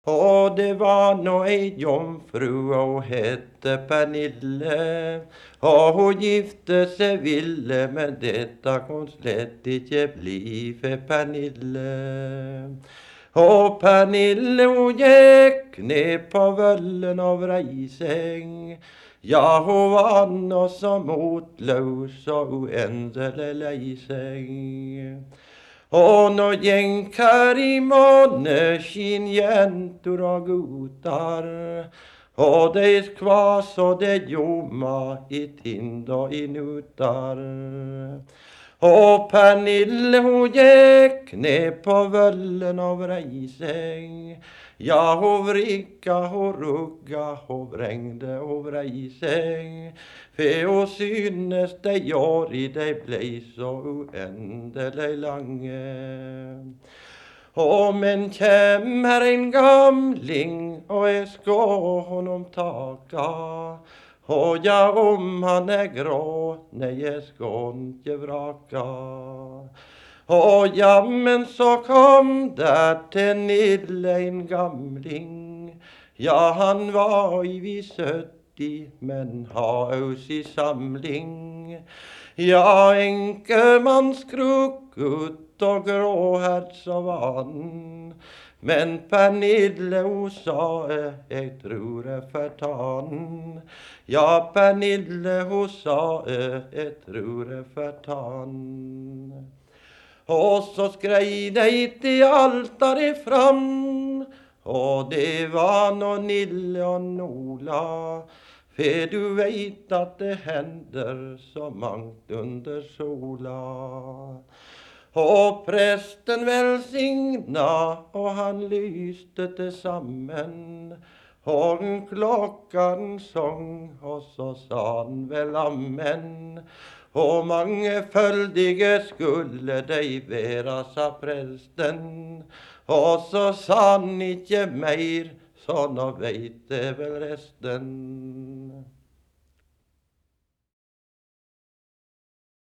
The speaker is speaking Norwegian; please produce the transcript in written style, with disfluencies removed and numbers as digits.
Og det var nå ei jomfru, og hette Pernille. Og hun gifte seg ville, men dette kon slett ikke bli for Pernille. Og Pernille hun gikk ned på vøllen og vrei seg. Ja, hun var nå så motløs og uendelig lei seg. Og nå gjenk her i måneskinn jentor og gutar, og de skvas og de ljoma i tind og i nutar. Og Pernille hun gikk ned på vøllen og vrei seg. Ja, hun vrikka, hun rugga, hun vrengde og vrei seg. For hun synes de åri de blei så uendelig lange. Og men kjem her en gamling, og jeg skal honom taka. Og ja, om han grå, nei, jeg skal ikke vraka. Og jammen så kom der til Nille en gamling. Ja, han var i 70, men ha aus i samling. Ja, enkemannskrukket og gråhært så var han. Men Pernille hun sa, jeg tror jeg får ta den. Ja, Pernille hun sa, jeg tror jeg får ta den. Og så skrei de til altaret fram, og det var nå Nille og Nola. For du veit at det hender så mangt under sola. Og presten velsigna, og han lyste til sammen. Og klokka den sang, og så sa han vel amen. Og mangeføldige skulle de vera, sa presten. Og så sa han ikke meir, så nå veit det vel resten.